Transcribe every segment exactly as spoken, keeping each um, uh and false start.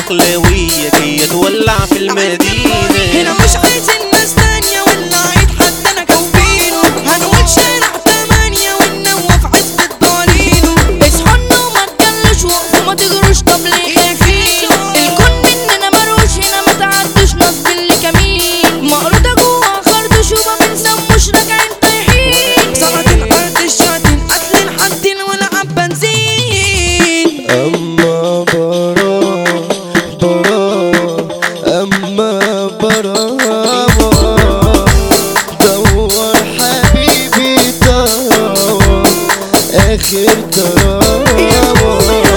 الدخلاوية جاية تولع في المدينة. هنا مش عايزين ناس تانية واللي عيد حد انا كوبينه. هنقول شارع تمانية وننوف عزبة ضالينه. اصحوا وما تجلوش وقفوا ما تجروش طب ليه خايفين؟ الكون مننا مروش هنا ما تعدوش نصب اللي كمين. مقروضة جوا خرطوش وما بنسموش راجعين طايحين. سلاطين ارض الشاطين قاتلين حاطين ولعب بنزين. اما برا برا اما برا دور حبيبي ترى اخر تراوة.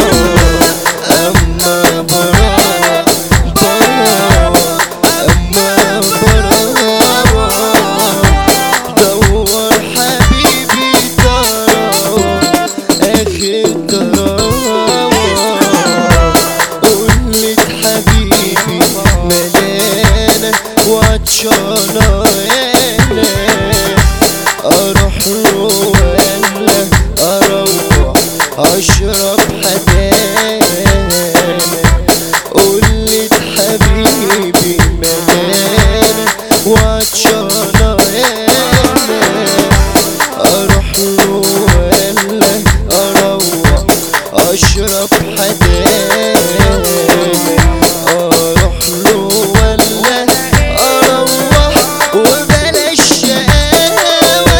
اما برا برا اما برا دور حبيبي ترى اخر تراوة. قلت حبيبي ملانة وعطشانة يانا اروح له ولا اروح اشرب حدانا. قلت حبيبي ملانة وعطشانة يانا اروح له ولا اروح اشرب حدانا. اروح له ولا اروح وبلاش شقاوة.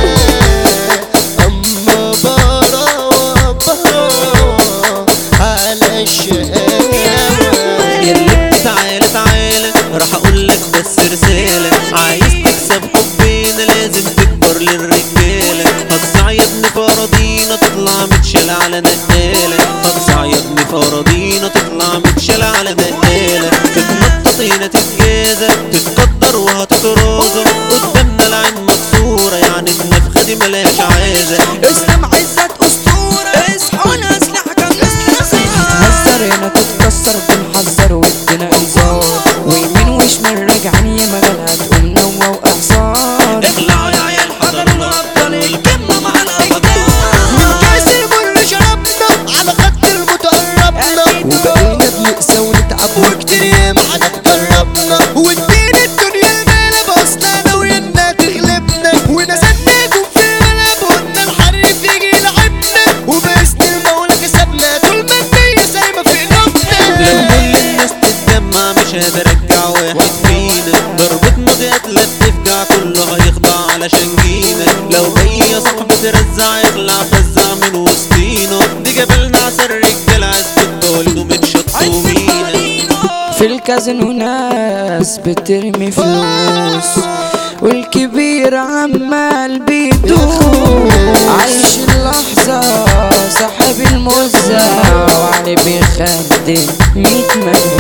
اما برا برا على الشقاوة. ياللي تعالى تعالى راح اقولك بس رسالة. عايز تكسب حبنا لازم تكبر للرجالة. هتصع يا ابني فراضينا تطلع متشال على نقالة. هتصع يا ابني فراضينا تطلع متشال على نقالة. تتنطط هنا تتجازى تتقدر وهتترازى. قدامنا العين مكسورة يعني النفخة دي ملهاش عازة. اسلام عزت اسطورة. اصحوا الاسلحة كان نسلسلها. هتهزر هنا تتكسر بنحذر وادينا انذار. ويمين وشمال راجعين يا مجالها تقوم نوة واعصار. اخلعوا يا عيال حضرنا ابطال الكلمة مع الابطال. من كاس المر شربنا على خط الموت قربنا. وبقينا بنقسى ونتعب وكتير ياما على تجربنا. وادينا الدنيا المالة بوصلنا ويانا تغلبنا. ونزلناكم في الغلب وقلنا الحريف يجي يلعبنا. وباسم المولى كسبنا طول ما النية سايبة في قلوبنا. لو كل الناس تتجمع مش قادر ارجع واحد فينا. ضربتنا دي قتلة تفجع كله هيخضع علشان جينا. لو جاي يا صاحبي ترزع يخلع فزع من وسطينا. دي جبلنا عسى الرجالة عزبة ضالين ومتشطومينا. في الكازينو ناس بترمي فلوس والكبير عمال بيدوس. عايش اللحظة صاحب الموزة وعلي بيخدم ميت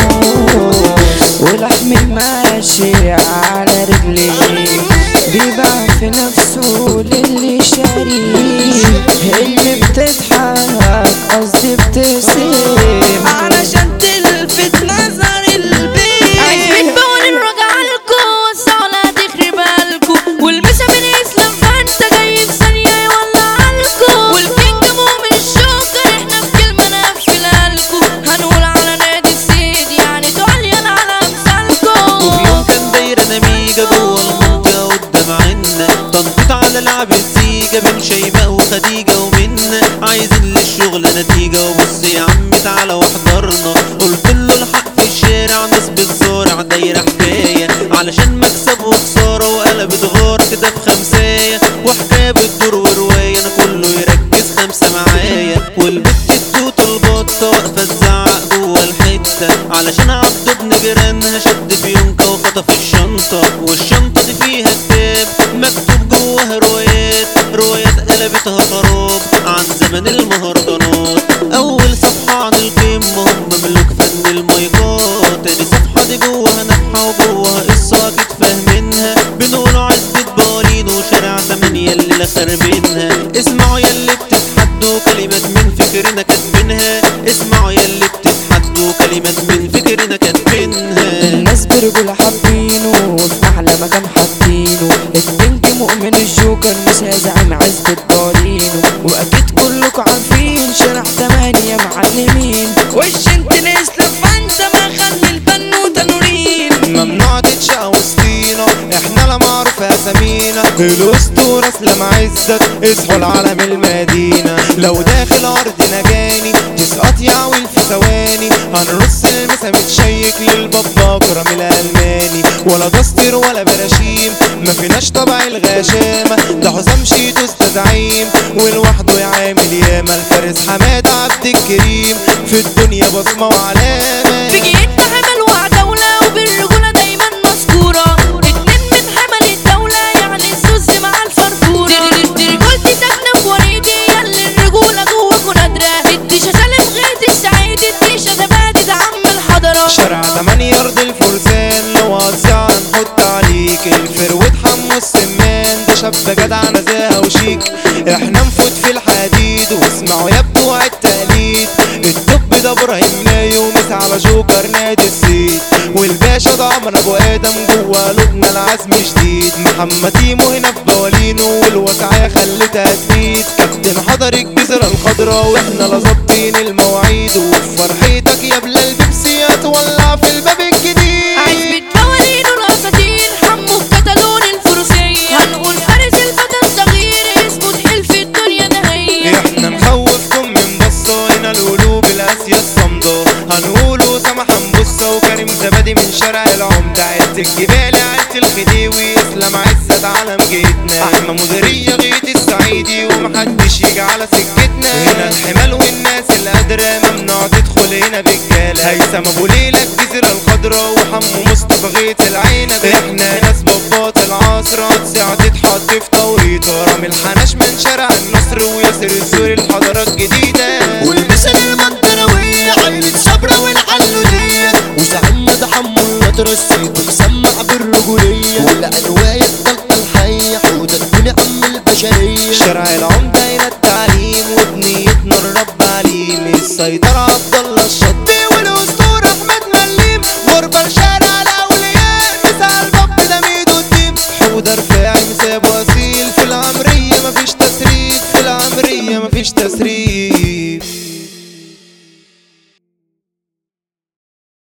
مجهوس. ولحمي ماشي على رجليه بيباع في نفسه للي شاريه. اللي بتضحك قصدي بتسيب علشان تلفت نظر البيت. عايزين بقول نرجع لكم والصالة تخرب لكم. والمسا من اسلام فانت جاي في ثانية يولع لكم. والكينج مؤمن الشوكر احنا في كلمة نقفلها لكم. هنقول على نادي السيد يعني تعليان على امثالكم. وفي يوم كان دايرة نميجة جوه المنطقة قدام عنا. تنطيط على لعب الزيجة بين شيماء وخديجة ومنا. عايزين للشغل نتيجة وبص يا عم تعالى واحضرنا. قلت له الحق في الشارع ناس بتزارع دايرة حكاية علشان مكسب وخسارة وقلبت غارة كده في خمساية. وحكاية بتدور ورواية انا كله يركز خمسة معايا. والبت التوت البطة واقفة تزعق جوه الحتة علشان عبده ابن جيرانها شد فيونكة وخطف الشنطة. والشنطة دي فيها كتاب مكتوب جواها روايات. روايات قلبتها خراب عن زمن المهرجانات. اول صفحة عن القمة هم ملوك فن المايكات. تاني صفحة دي جواها نفحة وجواها قصة اكيد فاهمينها. بنقولوا عزبة ضالين وشارع تمانية اللي خربينها. اسمعوا ياللي بتتحدوا كلمات من فكرنا كاتبينها. اسمعوا ياللي بتتحدوا كلمات من فكرنا كاتبينها. الناس برجولة حابينه في احلى مكان حاطينه. الكينج مؤمن الجوكر مش زعيم عزبة ضالينه. واكيد كلكم عارفين شارع تمانية معلمين. وش انت الاسلام الاسطورة اسلام عزت اصحوا العالم المدينة، لو داخل ارضنا جاني تسقط يعويل في ثواني، هنرص المسا متشيك للبابا كرم الالماني، ولا دستر ولا براشيم ما فيناش طبع الغشامة، ده حسام شيتو استزعيم ولوحده يعامل ياما، الفارس حماد عبد الكريم في الدنيا بصمة وعلامة، في جيتنا حمل وعدولة وبالرجولة دايما مذكورة، اتنين من حمل الدولة يعني السوس مع الفرفورة، رجولتي ساكنة في وريدي ياللي الرجولة جواكوا نادرة، الديشة سالم غيت السعيد الديشة زبادي ده عم الحضرة، شارع تمانية ارض الفرسان لو هتصيع هنحط عليك، الفروت حمو السمان ده شاب جدع نزاهة وشيك، احنا نفوت في الحديد واسمعوا يا بتوع التقليد، الدب ده ابراهيم نايو مس على جوكر نادي السيد، والباشا ده عمر ابو ادم جوا قلوبنا العزم جديد، محمد تيمو هنا في بوالينو والوسعية خلتها تزيد، كابتن حضر الجزيرة الخضراء واحنا لا ظابطين المواعيد، وفي فرحتك يا بلال بيبسي هتولع في الباب الجديد، عزبة بوالين والاساطير حمو الكتالون الفروسية، هنقول فارس الفتى الصغير اسمه تحيل في الدنيا نهائية، احنا نخوفكم من بصة هنا القلوب القاسية الصمدة، هنقولوا سمح بصة وكريم زبادي من شارع العمدة، عز الجبال عز الخديوي اسلام عزت علم جيتنا، احنا مديرية غيت الصعيدي ومحدش يجي على سكتنا، هنا الحمال والناس القادرة ممنوع تدخل هنا بالجالة، هيثم ابو ليلى الجزيرة الخضراء وحمو مصطفى غيت العنب، احنا ناس بابات العصر هتصيع تتحط في توريطة، رامي الحناش من شارع النصر وياسر السوري الحضارات جديدة.